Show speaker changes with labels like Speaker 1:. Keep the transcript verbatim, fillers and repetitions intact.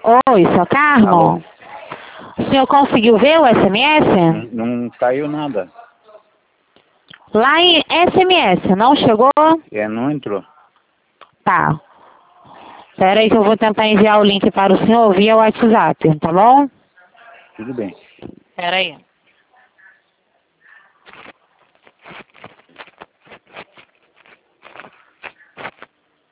Speaker 1: Oi, sou Carmo?
Speaker 2: Alô?
Speaker 1: O senhor conseguiu ver o S M S?
Speaker 2: Não, não caiu nada.
Speaker 1: Lá em S M S, não chegou?
Speaker 2: É, não entrou.
Speaker 1: Tá. Espera aí que eu vou tentar enviar o link para o senhor via WhatsApp, tá bom?
Speaker 2: Tudo bem.
Speaker 1: Espera aí.